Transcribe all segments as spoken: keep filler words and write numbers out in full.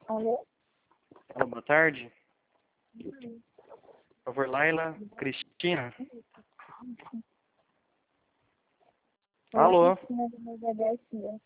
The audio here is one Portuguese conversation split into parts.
Alô? Alô, boa tarde. Por favor, Laila Cristina. Alô? Cristina do José Garcia.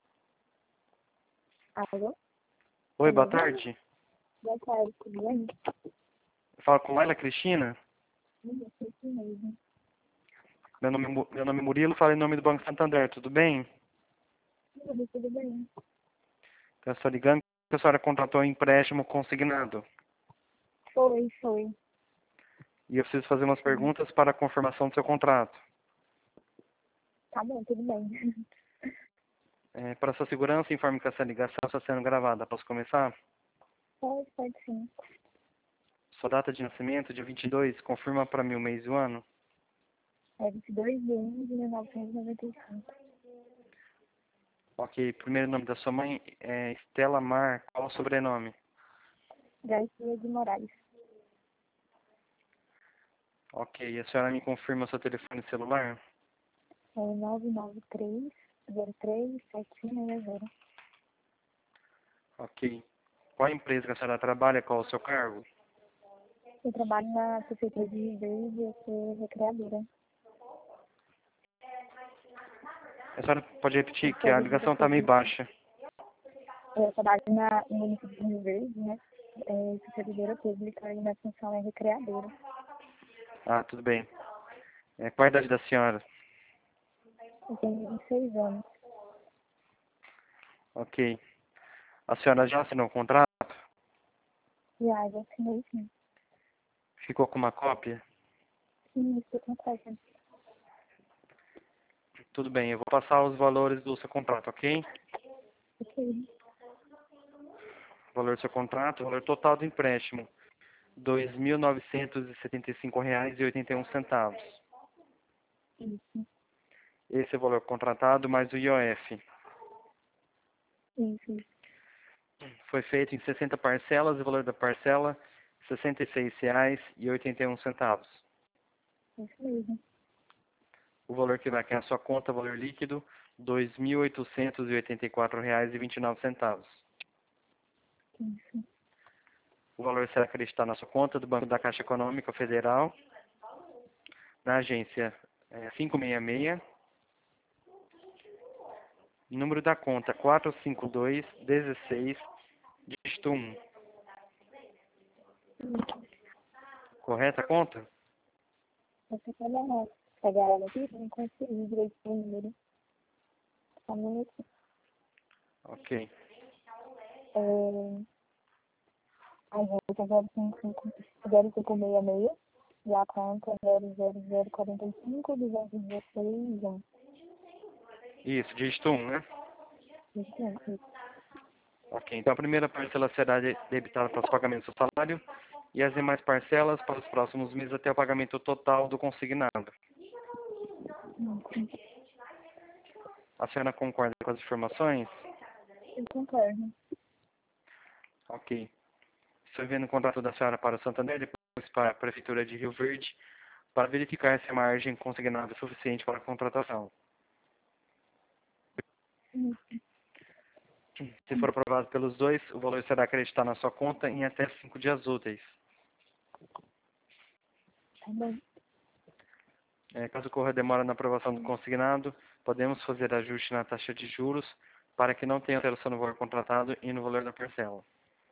Alô? Oi, Alô? boa tarde. Boa tarde, tudo bem? Fala com Laila Cristina. Sim, eu sou isso mesmo. Meu nome, é Mu- meu nome é Murilo, falo em nome do Banco Santander, tudo bem? Tudo, tudo bem. Eu estou ligando porque a senhora contratou um empréstimo consignado. Foi, foi. E eu preciso fazer umas perguntas para a confirmação do seu contrato. Tá bom, tudo bem. É, para sua segurança, informe que essa ligação está sendo gravada. Posso começar? Pode, pode sim. Sua data de nascimento, dia vinte e dois, confirma para mim o mês e o ano. É vinte e dois de um de mil novecentos e noventa e cinco. Ok, primeiro nome da sua mãe é Estela Mar, qual o sobrenome? Garcia de Moraes. Ok, a senhora me confirma o seu telefone celular? É nove nove três zero três sete um seis zero. Ok. Qual a empresa que a senhora trabalha, qual o seu cargo? Eu trabalho na Prefeitura de Rio Verde e eu sou recreadora. A senhora pode repetir Eu que sou a vigilante ligação está meio pública. baixa. Eu trabalho na, no município de Rio Verde, né? É, sou servidora pública e minha função é recreadora. Ah, tudo bem. É, qual a idade da senhora? Eu tenho vinte e seis anos. Ok. A senhora já assinou o contrato? Já, já assinei sim. Ficou com uma cópia? Sim, estou completa. Tudo bem, eu vou passar os valores do seu contrato, ok? Ok. O valor do seu contrato, o valor total do empréstimo, dois mil novecentos e setenta e cinco reais e oitenta e um centavos. Isso, Esse é o valor contratado mais o I O F. isso, isso. Foi feito em sessenta parcelas e o valor da parcela, sessenta e seis reais e oitenta e um centavos. Isso mesmo. O valor que vai cair na sua conta, valor líquido, dois mil oitocentos e oitenta e quatro reais e vinte e nove centavos. Isso. O valor será acreditado na sua conta do Banco da Caixa Econômica Federal, na agência é, quinhentos e sessenta e seis, número da conta quatrocentos e cinquenta e dois, dezesseis, dígito um. Correta a conta? Você pode pegar ela aqui para me conferir direito o número. Só um minuto. Ok. É, a agência zero cinco cinco zero cinco seis seis e a conta zero zero zero quatro cinco duzentos e dezesseis um. Isso, dígito um, né? Isso, isso. Ok, então a primeira parcela será de- debitada para os pagamentos do salário e as demais parcelas para os próximos meses até o pagamento total do consignado. Isso. A senhora concorda com as informações? Eu concordo. Ok. Estou vendo o contrato da senhora para o Santander, depois para a Prefeitura de Rio Verde, para verificar se a margem consignada é suficiente para a contratação. Isso. Se for aprovado pelos dois, o valor será acreditado na sua conta em até cinco dias úteis. Tá bom. É, caso ocorra demora na aprovação do consignado, podemos fazer ajuste na taxa de juros para que não tenha alteração no valor contratado e no valor da parcela.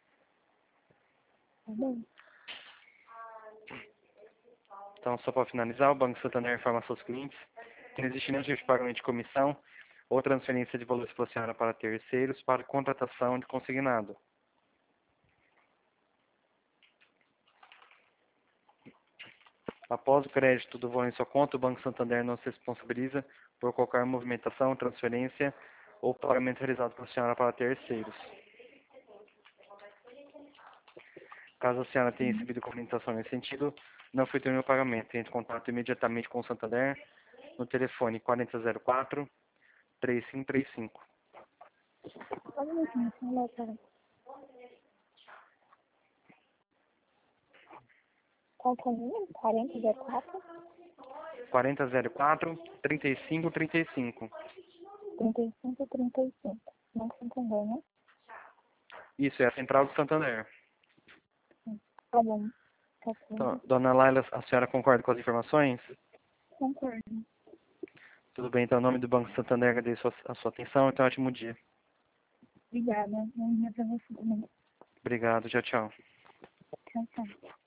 Tá bom. Então, só para finalizar, o Banco Santander informa aos seus clientes que não existe nenhum tipo de pagamento de comissão ou transferência de valores pela senhora para terceiros para contratação de consignado. Após o crédito do valor em sua conta, o Banco Santander não se responsabiliza por qualquer movimentação, transferência ou pagamento realizado pela senhora para terceiros. Caso a senhora tenha Sim. recebido comunicação nesse sentido, não foi ter o pagamento. Entre em contato imediatamente com o Santander no telefone quatro zero quatro, três cinco três cinco. Só um minutinho, só um minuto. Qual que é o número? quarenta zero quatro quatro zero quatro, três cinco três cinco. trinta e cinco trinta e cinco. Não se entendeu, né? Isso, é a Central do Santander. Tá bom. Tá Então, certo. dona Laila, a senhora concorda com as informações? Concordo. Tudo bem, então, em nome do Banco Santander, agradeço a a sua atenção e tenha um ótimo dia. Obrigada. Bom dia pra você também. Obrigado, tchau, tchau. Tchau, tchau.